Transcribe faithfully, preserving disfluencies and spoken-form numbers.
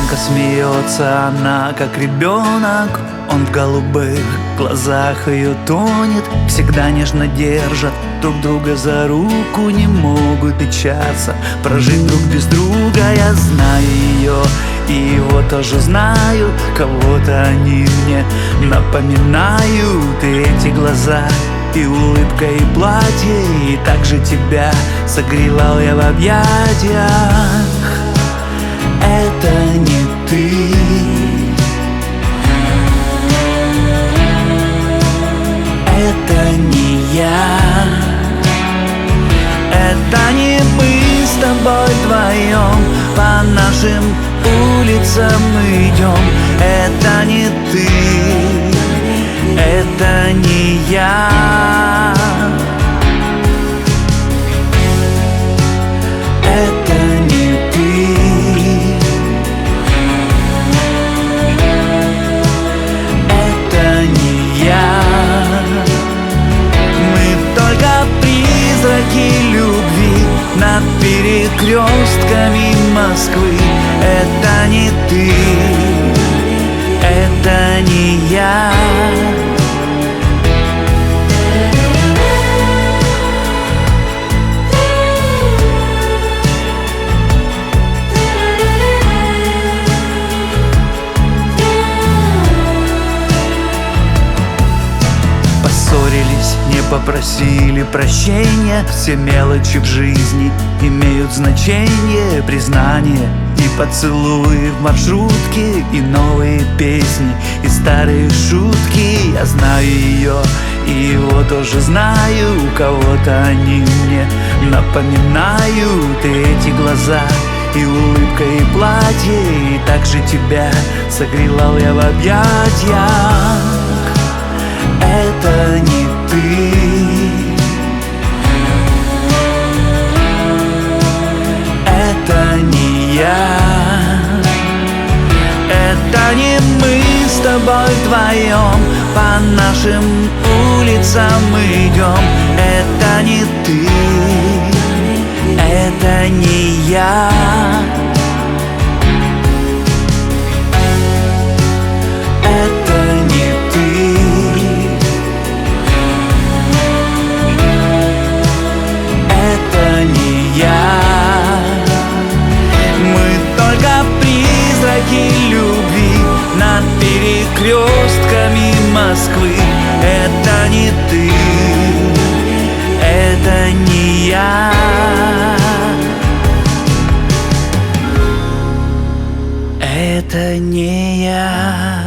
Тонко смеется она, как ребенок. Он в голубых глазах ее тонет. Всегда нежно держат друг друга за руку. Не могут печаться, прожить друг без друга. Я знаю ее, и его тоже знаю. Кого-то они мне напоминают. И эти глаза, и улыбка, и платье. И также тебя согревал я в объятиях. Это не ты, это не я, это не мы с тобой вдвоем по нашим улицам идем. Это не ты, это не я, это не ты, это не я. Мы только призраки любви над перекрестками Москвы. Это не ты, это не я. Поссорились, не попросили прощения. Все мелочи в жизни имеют значение. Признание и поцелуи в маршрутке, и новые песни, и старые шутки. Я знаю ее, и его тоже знаю. У кого-то они мне напоминают. И эти глаза, и улыбка, и платье. И также тебя согревал я в объятиях. Это не ты, это не я, это не мы с тобой вдвоем по нашим улицам идем. Это не ты, это не я, это не ты, это не я. Мы только призраки любви над перекрестками Москвы. Это не ты, это не я, это не я.